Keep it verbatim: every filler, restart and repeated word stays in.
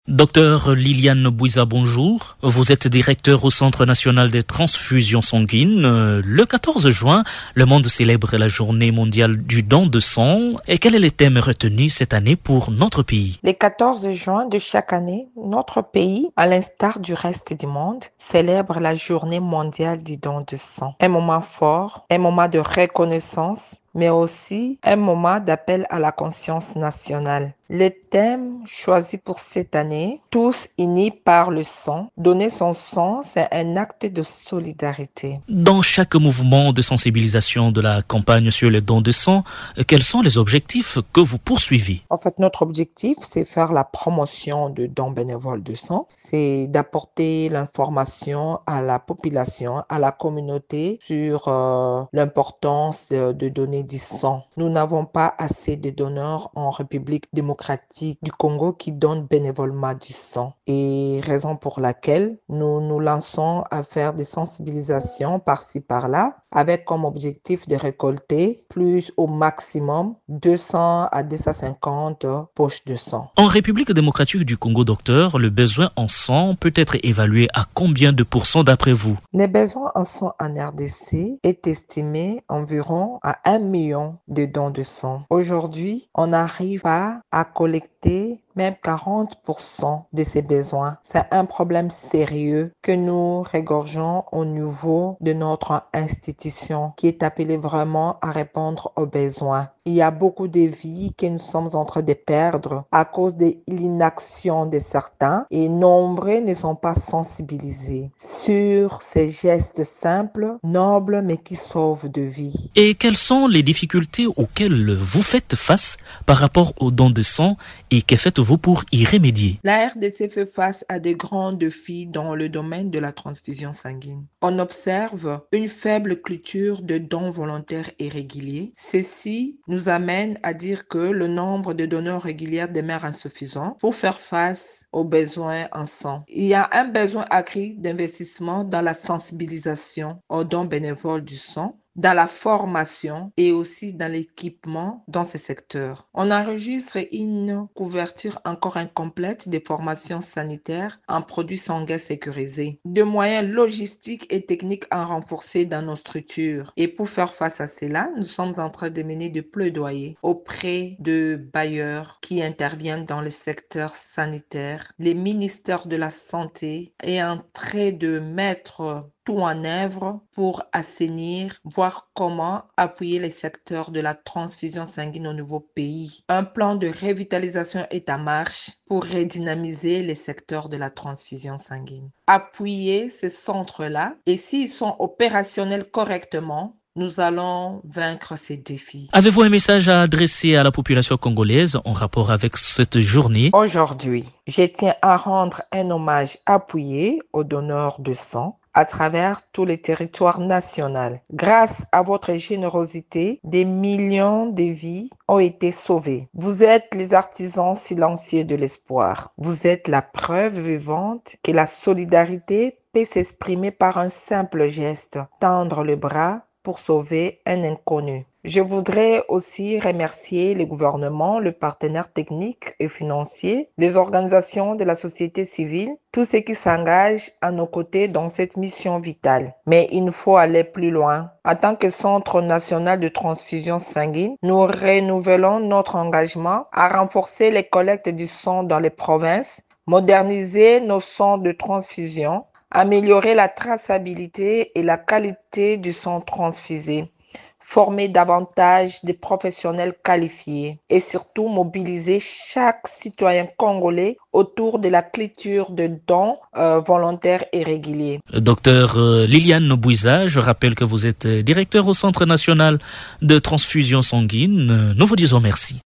Docteur Liliane Bouiza, bonjour. Vous êtes directeur au Centre national des transfusions sanguines. Le quatorze juin, le monde célèbre la journée mondiale du don de sang. Et quel est le thème retenu cette année pour notre pays? Le quatorze juin de chaque année, notre pays, à l'instar du reste du monde, célèbre la journée mondiale du don de sang. Un moment fort, un moment de reconnaissance, mais aussi un moment d'appel à la conscience nationale. Le thème choisi pour cette année, tous unis par le sang. Donner son sang, c'est un acte de solidarité. Dans chaque mouvement de sensibilisation de la campagne sur le don de sang, quels sont les objectifs que vous poursuivez? En fait, notre objectif, c'est faire la promotion de dons bénévoles de sang. C'est d'apporter l'information à la population, à la communauté sur euh, l'importance de donner du sang. Nous n'avons pas assez de donneurs en République démocratique du Congo qui donnent bénévolement du sang. Et raison pour laquelle nous nous lançons à faire des sensibilisations par-ci par-là, avec comme objectif de récolter plus au maximum deux cents à deux cent cinquante poches de sang. En République démocratique du Congo, docteur, le besoin en sang peut être évalué à combien de pourcents d'après vous? Le besoin en sang en R D C est estimé environ à un million de dons de sang. Aujourd'hui, on n'arrive pas à collecter même quarante pour cent de ces besoins. C'est un problème sérieux que nous regorgeons au niveau de notre institution qui est appelée vraiment à répondre aux besoins. Il y a beaucoup de vies que nous sommes en train de perdre à cause de l'inaction de certains et nombreux ne sont pas sensibilisés sur ces gestes simples, nobles mais qui sauvent de vies. Et quelles sont les difficultés auxquelles vous faites face par rapport aux dons de sang et que faites-vous pour y remédier? La R D C fait face à de grands défis dans le domaine de la transfusion sanguine. On observe une faible culture de dons volontaires et réguliers. Ceci nous amène à dire que le nombre de donneurs réguliers demeure insuffisant pour faire face aux besoins en sang. Il y a un besoin accru d'investissement dans la sensibilisation aux dons bénévoles du sang, dans la formation et aussi dans l'équipement dans ces secteurs. On enregistre une couverture encore incomplète des formations sanitaires en produits sanguins sécurisés, de moyens logistiques et techniques à renforcer dans nos structures. Et pour faire face à cela, nous sommes en train de mener des plaidoyers auprès de bailleurs qui interviennent dans le secteur sanitaire. Les ministères de la Santé est en train de mettre tout en œuvre pour assainir, voir comment appuyer les secteurs de la transfusion sanguine au nouveau pays. Un plan de revitalisation est en marche pour redynamiser les secteurs de la transfusion sanguine. Appuyer ces centres-là et s'ils sont opérationnels correctement, nous allons vaincre ces défis. Avez-vous un message à adresser à la population congolaise en rapport avec cette journée? Aujourd'hui, je tiens à rendre un hommage appuyé aux donneurs de sang à travers tous les territoires nationaux. Grâce à votre générosité, des millions de vies ont été sauvées. Vous êtes les artisans silencieux de l'espoir. Vous êtes la preuve vivante que la solidarité peut s'exprimer par un simple geste, tendre le bras pour sauver un inconnu. Je voudrais aussi remercier le gouvernement, le partenaire technique et financier, les organisations de la société civile, tous ceux qui s'engagent à nos côtés dans cette mission vitale. Mais il nous faut aller plus loin. En tant que Centre national de transfusion sanguine, nous renouvelons notre engagement à renforcer les collectes du sang dans les provinces, moderniser nos centres de transfusion, améliorer la traçabilité et la qualité du sang transfusé, former davantage de professionnels qualifiés et surtout mobiliser chaque citoyen congolais autour de la culture de dons euh, volontaires et réguliers. Docteur Liliane Bouiza, je rappelle que vous êtes directeur au Centre national de transfusion sanguine. Nous vous disons merci.